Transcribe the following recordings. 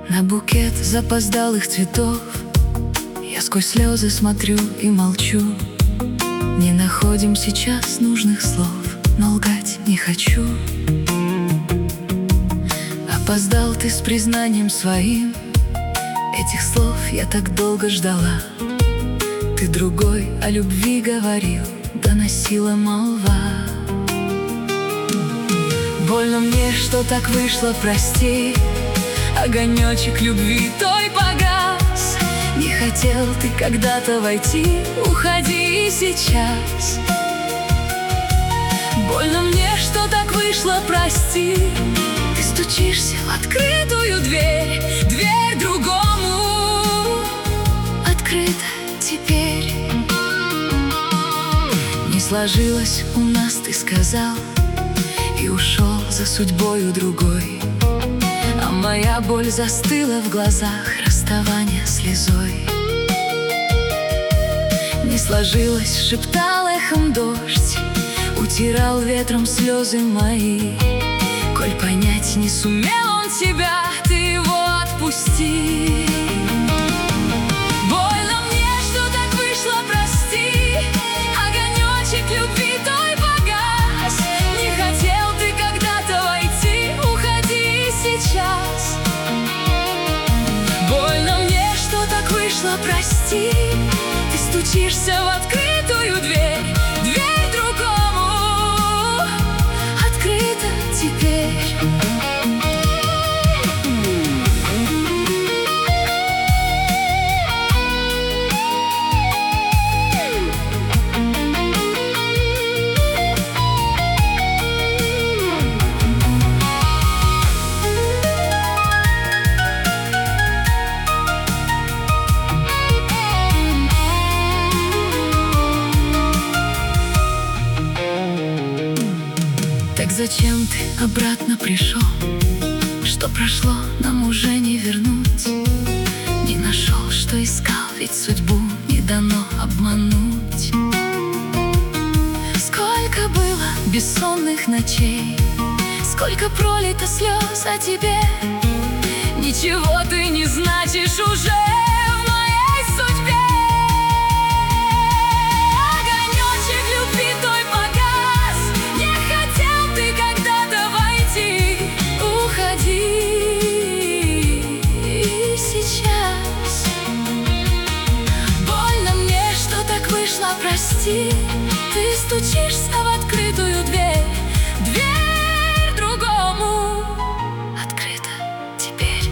На букет запоздалых цветов я сквозь слезы смотрю и молчу. Не находим сейчас нужных слов, но лгать не хочу. Опоздал ты с признанием своим, этих слов я так долго ждала. Ты другой о любви говорил, доносила молва. Больно мне, что так вышло, прости. Огонечек любви той погас. Не хотел ты когда-то войти, уходи сейчас. Больно мне, что так вышло, прости. Ты стучишься в открытую дверь, дверь другому открыта теперь. Не сложилось у нас, ты сказал, и ушел за судьбою другой. А моя боль застыла в глазах, расставание слезой. Не сложилось, шептал эхом дождь, утирал ветром слезы мои. Коль понять не сумел он тебя, ты его отпусти. Больно мне, что так вышло, прости. Огонечек любви той погас. Не хотел ты когда-то войти, уходи сейчас. Больно мне, что так вышло, прости. Ты стучишься в открытую дверь, дверь другому открыта теперь. Так зачем ты обратно пришел? Что прошло, нам уже не вернуть. Не нашел, что искал, ведь судьбу не дано обмануть. Сколько было бессонных ночей, сколько пролито слез о тебе. Ничего ты не значишь уже в моей судьбе. Огонечек любви той погас. Не хотел ты когда-то войти, уходи сейчас. Больно мне, что так вышло, прости. Ты стучишься в открытую дверь, дверь другому открыта теперь.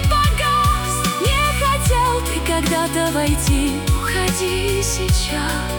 Когда-то войти, уходи сейчас.